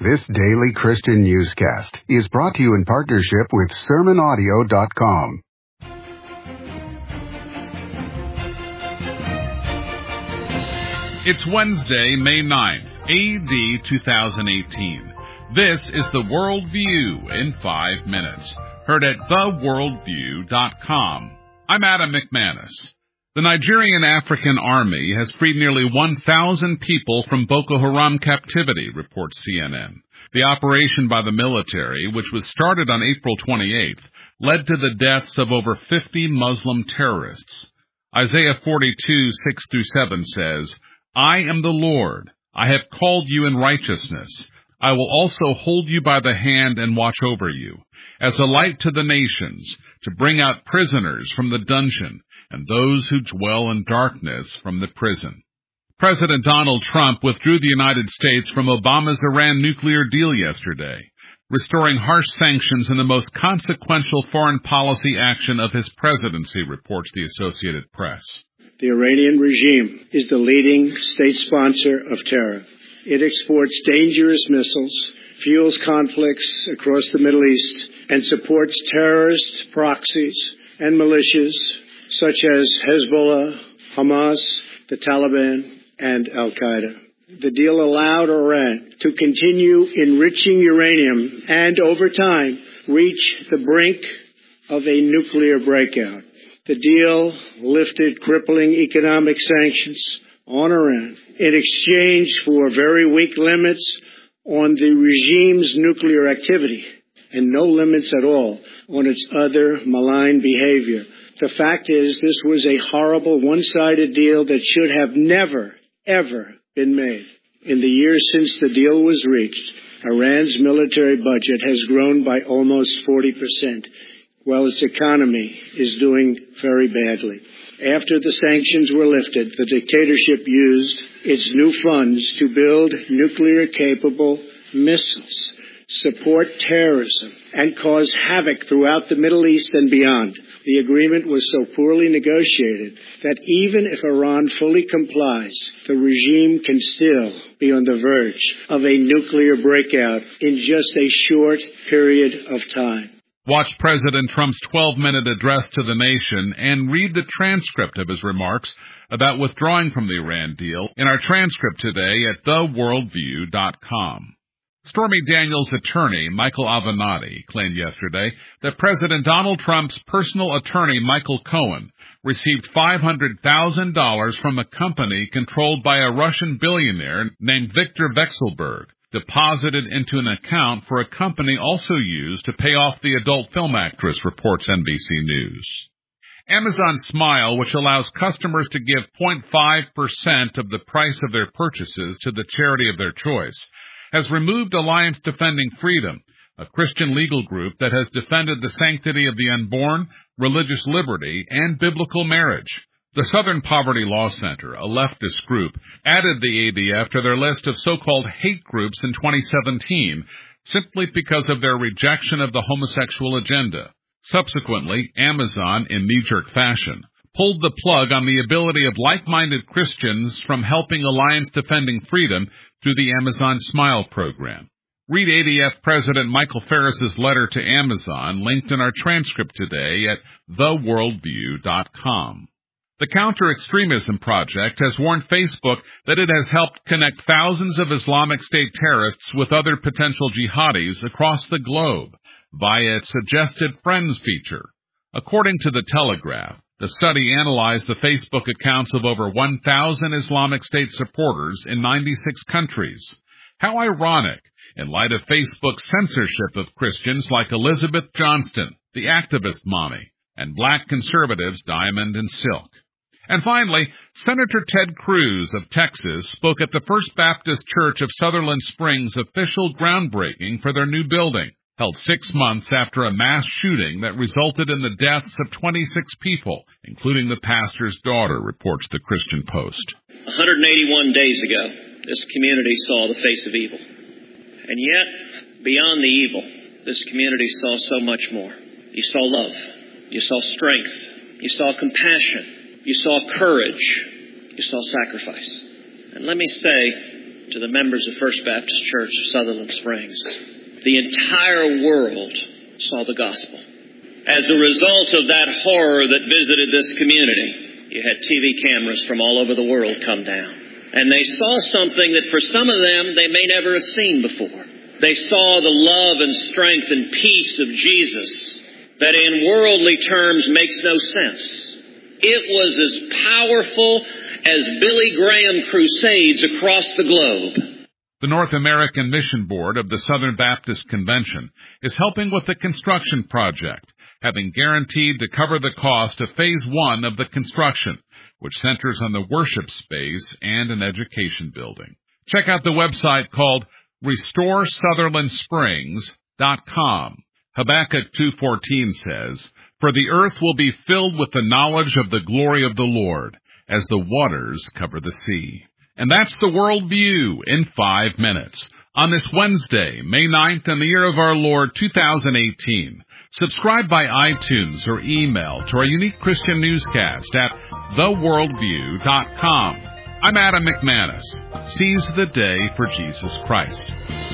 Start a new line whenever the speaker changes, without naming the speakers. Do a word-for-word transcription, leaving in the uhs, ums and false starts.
This daily Christian newscast is brought to you in partnership with sermon audio dot com.
It's Wednesday, May ninth, A D two thousand eighteen. This is The Worldview in five minutes, heard at the worldview dot com. I'm Adam McManus. The Nigerian African Army has freed nearly one thousand people from Boko Haram captivity, reports C N N. The operation by the military, which was started on April twenty-eighth, led to the deaths of over fifty Muslim terrorists. Isaiah forty-two, six through seven says, I am the Lord. I have called you in righteousness. I will also hold you by the hand and watch over you, as a light to the nations, to bring out prisoners from the dungeon, and those who dwell in darkness from the prison. President Donald Trump withdrew the United States from Obama's Iran nuclear deal yesterday, restoring harsh sanctions in the most consequential foreign policy action of his presidency, reports the Associated Press.
The Iranian regime is the leading state sponsor of terror. It exports dangerous missiles, fuels conflicts across the Middle East, and supports terrorist proxies and militias such as Hezbollah, Hamas, the Taliban, and Al-Qaeda. The deal allowed Iran to continue enriching uranium and, over time, reach the brink of a nuclear breakout. The deal lifted crippling economic sanctions on Iran in exchange for very weak limits on the regime's nuclear activity and no limits at all on its other malign behavior. The fact is, this was a horrible one-sided deal that should have never, ever been made. In the years since the deal was reached, Iran's military budget has grown by almost forty percent, while its economy is doing very badly. After the sanctions were lifted, the dictatorship used its new funds to build nuclear-capable missiles, support terrorism, and cause havoc throughout the Middle East and beyond. The agreement was so poorly negotiated that even if Iran fully complies, the regime can still be on the verge of a nuclear breakout in just a short period of time.
Watch President Trump's twelve-minute address to the nation and read the transcript of his remarks about withdrawing from the Iran deal in our transcript today at the worldview dot com. Stormy Daniels' attorney, Michael Avenatti, claimed yesterday that President Donald Trump's personal attorney, Michael Cohen, received five hundred thousand dollars from a company controlled by a Russian billionaire named Viktor Vekselberg, deposited into an account for a company also used to pay off the adult film actress, reports N B C News. Amazon Smile, which allows customers to give zero point five percent of the price of their purchases to the charity of their choice, has removed Alliance Defending Freedom, a Christian legal group that has defended the sanctity of the unborn, religious liberty, and biblical marriage. The Southern Poverty Law Center, a leftist group, added the A D F to their list of so-called hate groups in twenty seventeen, simply because of their rejection of the homosexual agenda. Subsequently, Amazon, in knee-jerk fashion, pulled the plug on the ability of like-minded Christians from helping Alliance Defending Freedom through the Amazon Smile program. Read A D F President Michael Ferris's letter to Amazon, linked in our transcript today at the worldview dot com. The Counter-Extremism Project has warned Facebook that it has helped connect thousands of Islamic State terrorists with other potential jihadis across the globe via its Suggested Friends feature. According to The Telegraph, the study analyzed the Facebook accounts of over one thousand Islamic State supporters in ninety-six countries. How ironic, in light of Facebook's censorship of Christians like Elizabeth Johnston, the activist mommy, and black conservatives Diamond and Silk. And finally, Senator Ted Cruz of Texas spoke at the First Baptist Church of Sutherland Springs' official groundbreaking for their new building, held six months after a mass shooting that resulted in the deaths of twenty-six people, including the pastor's daughter, reports the Christian Post.
one hundred eighty-one days ago, this community saw the face of evil. And yet, beyond the evil, this community saw so much more. You saw love. You saw strength. You saw compassion. You saw courage. You saw sacrifice. And let me say, to the members of First Baptist Church of Sutherland Springs. The entire world saw the gospel. As a result of that horror that visited this community, you had T V cameras from all over the world come down. And they saw something that for some of them they may never have seen before. They saw the love and strength and peace of Jesus that in worldly terms makes no sense. It was as powerful as Billy Graham crusades across the globe.
The North American Mission Board of the Southern Baptist Convention is helping with the construction project, having guaranteed to cover the cost of phase one of the construction, which centers on the worship space and an education building. Check out the website called restore sutherland springs dot com. Habakkuk two fourteen says, "For the earth will be filled with the knowledge of the glory of the Lord, as the waters cover the sea." And that's the World View in five minutes. On this Wednesday, May ninth, in the year of our Lord two thousand eighteen. Subscribe by iTunes or email to our unique Christian newscast at the world view dot com. I'm Adam McManus. Seize the day for Jesus Christ.